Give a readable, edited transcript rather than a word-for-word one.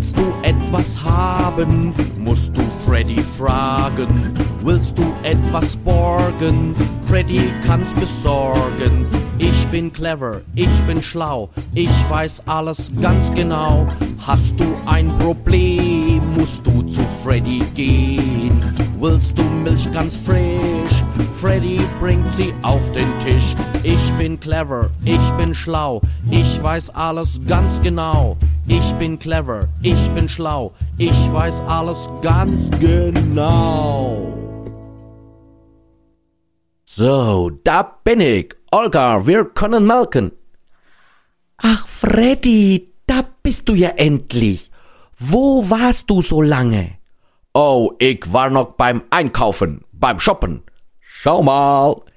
Willst du etwas haben, musst du Freddy fragen. Willst du etwas borgen, Freddy kann's besorgen. Ich bin clever, ich bin schlau, ich weiß alles ganz genau. Hast du ein Problem, musst du zu Freddy gehen. Willst du Milch ganz frisch, Freddy bringt sie auf den Tisch. Ich bin clever, ich bin schlau, ich weiß alles ganz genau. Ich bin clever, ich bin schlau, ich weiß alles ganz genau. So, da bin ich. Olga, wir können melken. Ach, Freddy, da bist du ja endlich. Wo warst du so lange? Oh, ich war noch beim Einkaufen, beim Shoppen. Schau mal,